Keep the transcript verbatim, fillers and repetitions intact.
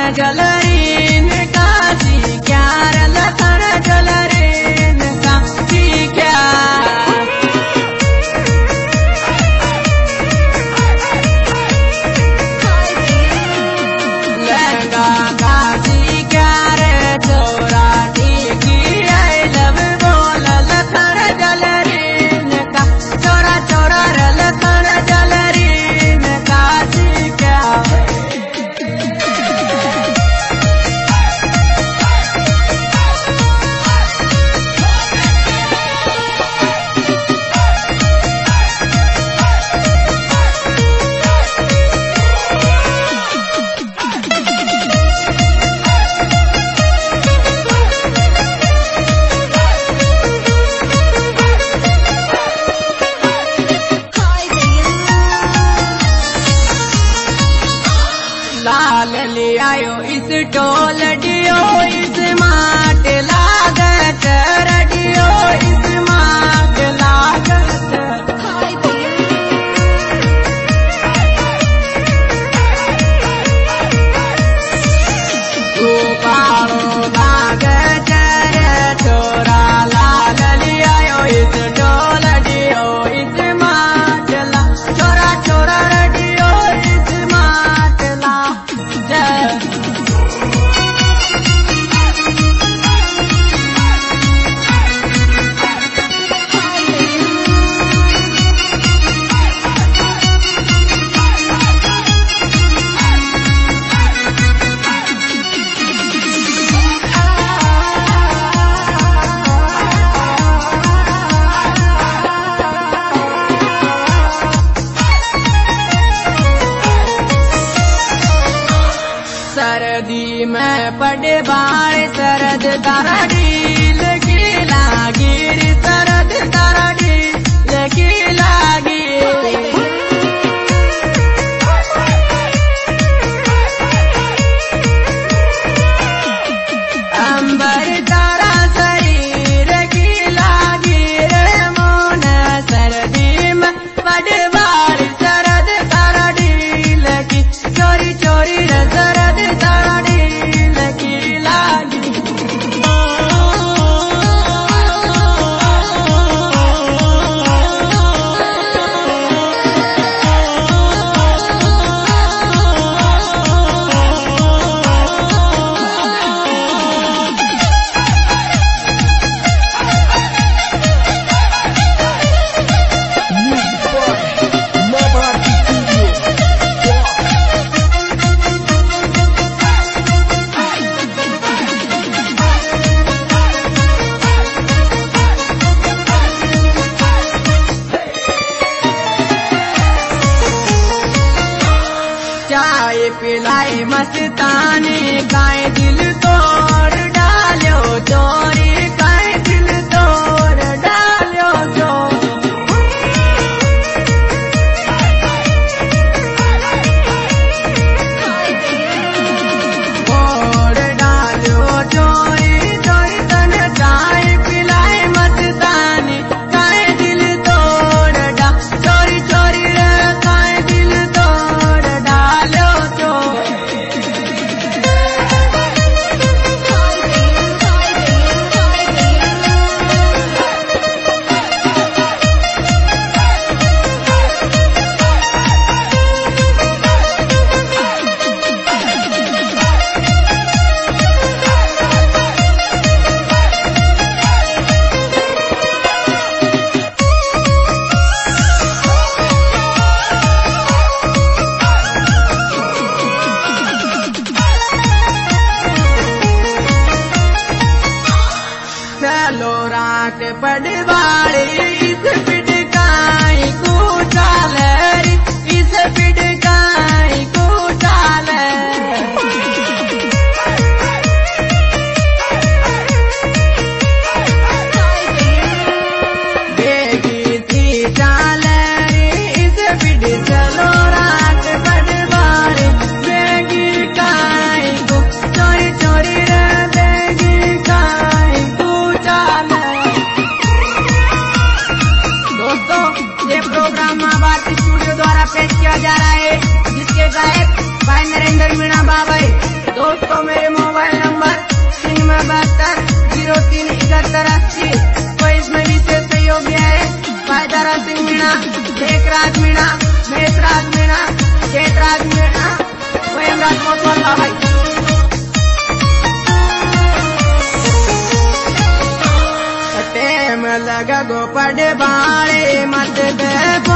जलरीन काजी क्यार लखन जलरीन काजी क्या लहंगा काजी क्यार छोरा टीकी आई लव बोल लखन जलरीन का छोरा छोरा लखन जलरीन काजी क्या लाल ले आयो इस टोल डियो इस माट लागत रडियो इस माट लागत गोपालो लागत रे छोरा लाल ले आयो इस टोल डियो इस माट ला छोरा छोरा रडियो इस माट ला सरदी में पड़े बाण सरद तरड़ी लगी लागिर सरद तरड़ी लगी लागी अंबर तारा शरीर की लागी रे मोन सरदी में पड़े बाण सरद तरड़ी लगी चोरी चोरी रे सरद तरड़ी लगी लागी चाय पिलाई मस्तानी काए दिल तोड़ डालो चोरी काए दिल तोड़ डालो चोरी तोड़ डालो चोरी चोरी तन चाय पिलाई मस्तानी काए दिल तोड़ डा चोरी चोरी रे काए दिल तोड़ डालो चोरी दोस्तों मेरे मोबाइल नंबर तीन बहत्तर जीरो तीन इकहत्तर अस्सी। कोई इसमें विशेष सहयोगी है फायदारा सिंह मीणा, शेखराज मीणा, मेषराज मीणा, चेतराज मीणा, स्वयं राजमोहन भाई। टेम लगा गो पड़े बाड़े मत